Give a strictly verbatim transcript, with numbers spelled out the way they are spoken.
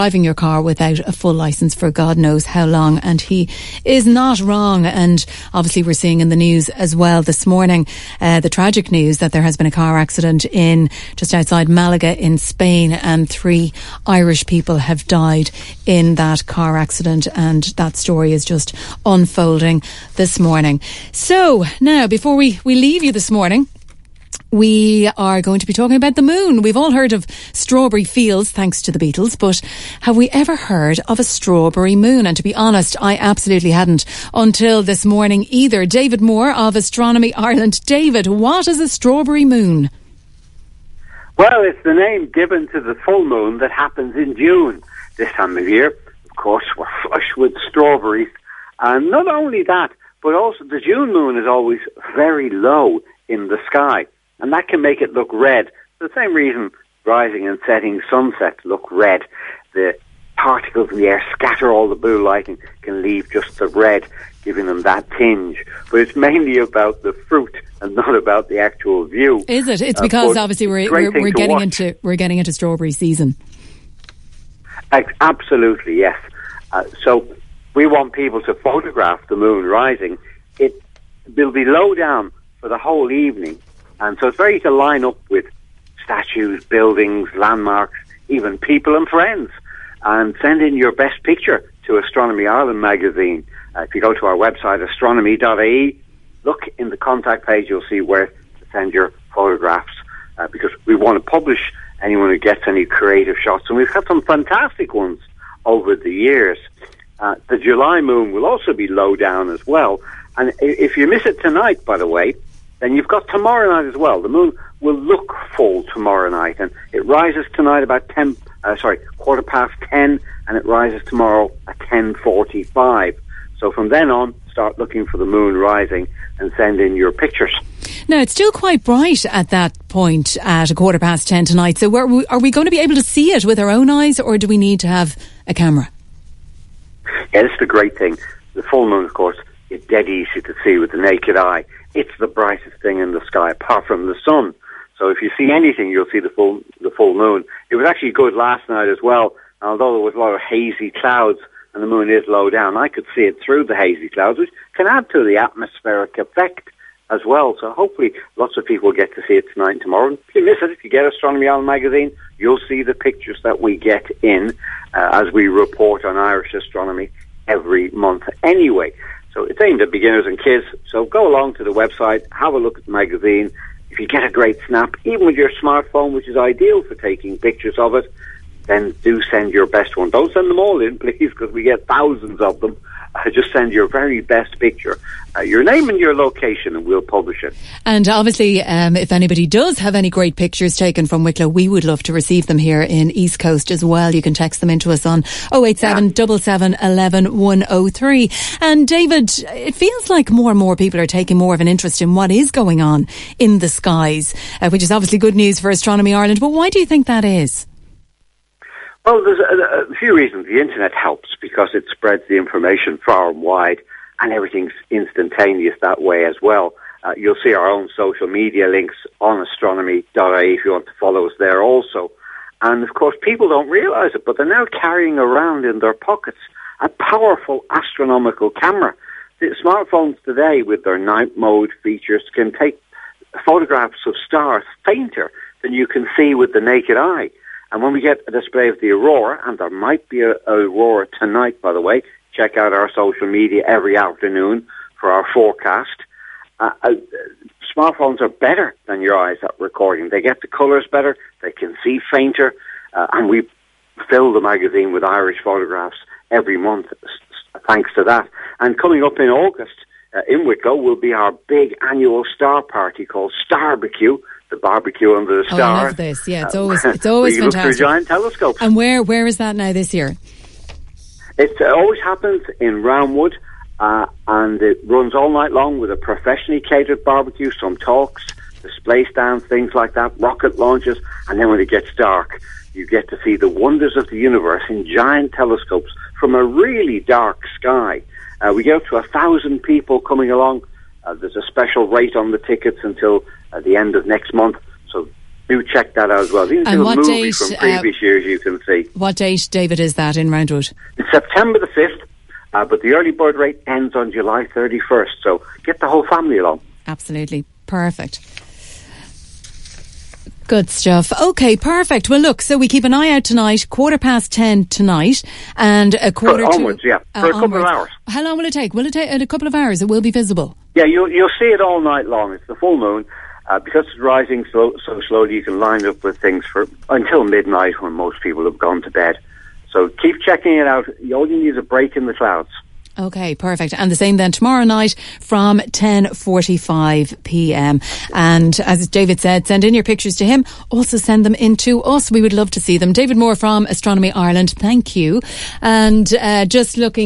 driving your car without a full licence for God knows how long, and he is not wrong. And obviously we're seeing in the news as well this morning uh, the tragic news that there has been a car accident in just outside Malaga in Spain, and three Irish people have died in that car accident, and that story is just unfolding this morning. So now, before we, we leave you this morning, we are going to be talking about the moon. We've all heard of strawberry fields thanks to the Beatles, but have we ever heard of a strawberry moon? And to be honest, I absolutely hadn't until this morning either. David Moore of Astronomy Ireland. David, what is a strawberry moon? Well, it's the name given to the full moon that happens in June this time of year. Of course, we're flush with strawberries. And not only that, but also the June moon is always very low in the sky. And that can make it look red. For the same reason rising and setting sunsets look red. The particles in the air scatter all the blue light and can leave just the red, giving them that tinge. But it's mainly about the fruit and not about the actual view. Is it? It's because uh, obviously we're we're, we're getting watch. into we're getting into strawberry season. Absolutely, yes. Uh, so we want people to photograph the moon rising. It will be low down for the whole evening. And so it's very easy to line up with statues, buildings, landmarks, even people and friends, and send in your best picture to Astronomy Ireland magazine. Uh, if you go to our website, astronomy dot I E, look in the contact page, you'll see where to send your photographs, uh, because we want to publish anyone who gets any creative shots. And we've had some fantastic ones over the years. Uh, the July moon will also be low down as well. And if you miss it tonight, by the way, then you've got tomorrow night as well. The moon will look full tomorrow night, and it rises tonight about ten, uh, sorry, quarter past ten, and it rises tomorrow at ten forty-five. So from then on, start looking for the moon rising and send in your pictures. Now, it's still quite bright at that point at a quarter past ten tonight. So are we, are we going to be able to see it with our own eyes, or do we need to have a camera? Yeah, this is the great thing. The full moon, of course, is dead easy to see with the naked eye. It's the brightest thing in the sky, apart from the sun. So if you see anything, you'll see the full the full moon. It was actually good last night as well. Although there was a lot of hazy clouds and the moon is low down, I could see it through the hazy clouds, which can add to the atmospheric effect as well. So hopefully lots of people will get to see it tonight and tomorrow. If you miss it, if you get Astronomy Ireland magazine, you'll see the pictures that we get in uh, as we report on Irish astronomy every month anyway. So it's aimed at beginners and kids. So go along to the website, have a look at the magazine. If you get a great snap, even with your smartphone, which is ideal for taking pictures of it, then do send your best one. Don't send them all in, please, because we get thousands of them. Uh, just send your very best picture, uh, your name and your location, and we'll publish it. And obviously, um, if anybody does have any great pictures taken from Wicklow, we would love to receive them here in East Coast as well. You can text them into us on oh eight seven, seven seven one one, one oh three. And David, it feels like more and more people are taking more of an interest in what is going on in the skies, uh, which is obviously good news for Astronomy Ireland. But why do you think that is? Well, there's a, a few reasons. The internet helps because it spreads the information far and wide, and everything's instantaneous that way as well. Uh, you'll see our own social media links on astronomy dot I E if you want to follow us there also. And of course, people don't realise it, but they're now carrying around in their pockets a powerful astronomical camera. The smartphones today, with their night mode features, can take photographs of stars fainter than you can see with the naked eye. And when we get a display of the aurora, and there might be a, a aurora tonight, by the way, check out our social media every afternoon for our forecast. Uh, uh, smartphones are better than your eyes at recording. They get the colours better, they can see fainter, uh, and we fill the magazine with Irish photographs every month, thanks to that. And coming up in August, uh, in Wicklow, will be our big annual star party called Starbecue. The barbecue under the stars. Oh, I love this. Yeah, it's always it's always we fantastic. Look through giant telescopes. And where where is that now this year? It uh, always happens in Roundwood, uh, and it runs all night long with a professionally catered barbecue, some talks, display stands, things like that, rocket launches, and then when it gets dark, you get to see the wonders of the universe in giant telescopes from a really dark sky. Uh, we get up to a thousand people coming along. Uh, there's a special rate on the tickets until uh, the end of next month. So do check that out as well. Even And a what movie date, from uh, previous years you can see. What date, David, is that in Roundwood? It's September the fifth, uh, but the early bird rate ends on July thirty-first, so get the whole family along. Absolutely. Perfect. Good stuff. Okay, perfect. Well, look, so we keep an eye out tonight, quarter past ten tonight, and a quarter For onwards, to... yeah, for uh, a couple onwards. of hours. How long will it take? Will it take in a couple of hours? It will be visible. Yeah, you'll, you'll see it all night long. It's the full moon. Uh, because it's rising so, so slowly, you can line up with things for until midnight when most people have gone to bed. So keep checking it out. You only need a break in the clouds. Okay, perfect. And the same then tomorrow night from ten forty-five p.m. And as David said, send in your pictures to him. Also send them in to us. We would love to see them. David Moore from Astronomy Ireland, thank you. And uh, just looking